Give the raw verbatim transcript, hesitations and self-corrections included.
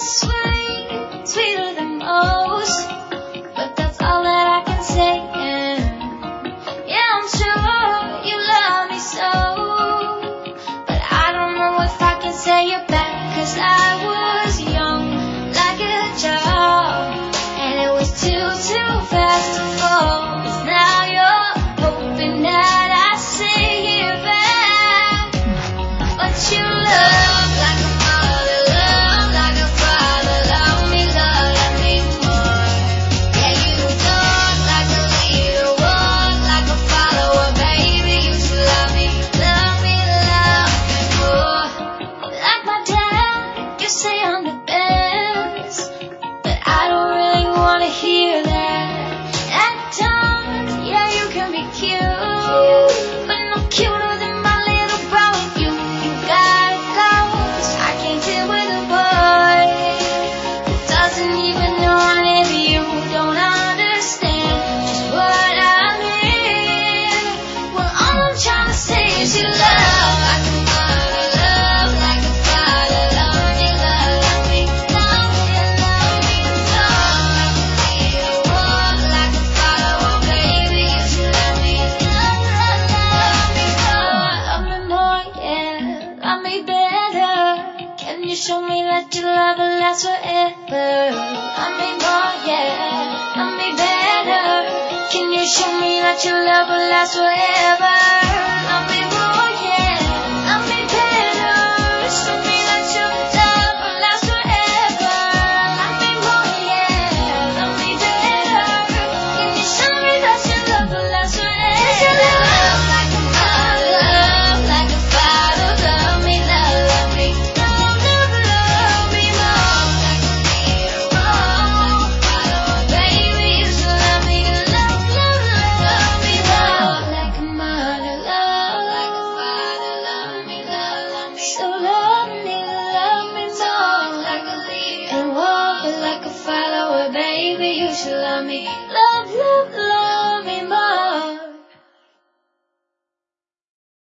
sweet, sweeter than most, but that's all that I can say. And yeah, I'm sure you love me so, but I don't know if I can say it back, 'cause I was young like a child, and it was too, too fast to fall. 'Cause now you're hoping that I say it back, but you love like a father, love like a father, love me, love, love me more. Yeah, you talk like a leader, walk like a follower, baby, you should love me, love me, love me more. Like my dad, you say I'm the best, but I don't really wanna hear that. At times, yeah, you can be cute, but no cuter than my little bro. You, you gotta go, 'cause I can't deal with a boy who doesn't even know I live. You don't understand just what I mean. Well, all I'm trying to say is you love like a mother, love like a father, love me, love, love me, love me, love me, love like a leader, walk like a follower, baby, you should love me, love, love, love me more, love me more, yeah, love me better. Can you show me that your love will last forever? Love me more, yeah, love me better. Can you show me that your love will last forever? Love me more, yeah, love me better. Show me that your love will last forever. Love me more, yeah, love me better. Can you show me that your love will last forever? Love like a mother, love like a father, love me, love, love me, love, love, love me more. Like a leader, walk like a follower, baby, you should love me, love, love, love me more. Like a mother, love like a father, love me, love, love me, so love me, love me more. Like a leader, and walk like a follower, baby, you should love me.